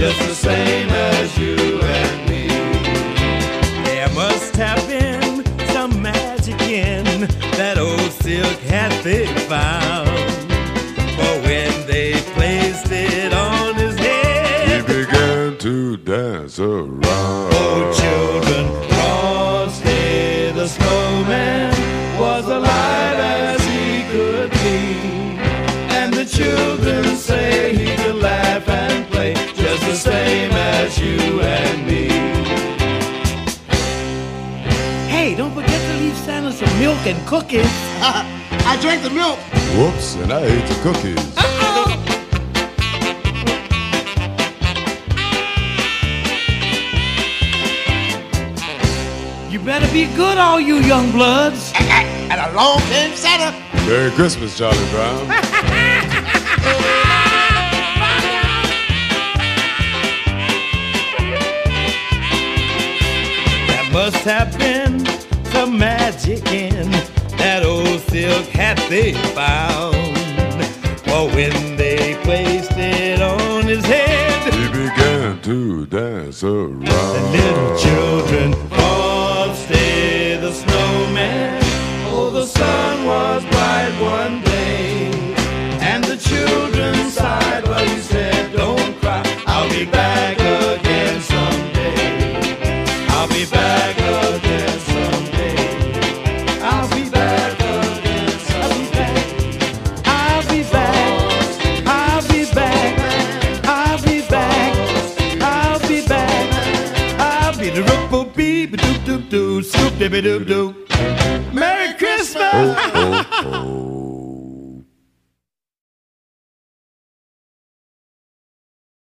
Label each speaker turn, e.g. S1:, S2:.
S1: just the same as you and me.
S2: There must have been some magic in that old silk hat they found. For when they placed it on his head,
S3: he began to dance around.
S1: Oh, children, Frosty the snowman was alive as he could be. And the children say he could laugh and play just the same as you and me.
S2: hey, don't forget to leave Santa some milk and cookies.
S4: I drank the milk.
S3: Whoops, and I ate the cookies.
S2: You better be good, all you young bloods.
S4: And along came Santa.
S3: Merry Christmas, Charlie Brown.
S2: There must have been some magic in that old silk hat they found. For when they placed it on his head,
S3: He began to dance around.
S1: The little children, Frosty the snowman. Oh, the sun was bright one day, and the children sighed, but he said, don't cry, I'll be back again someday. I'll be back again someday. I'll be back again someday.
S2: I'll be back, I'll be back, I'll be back, I'll be back, I'll be the roop beep doop doop doo, scoop dibby doop doop. Merry Christmas!
S3: Oh, oh, oh.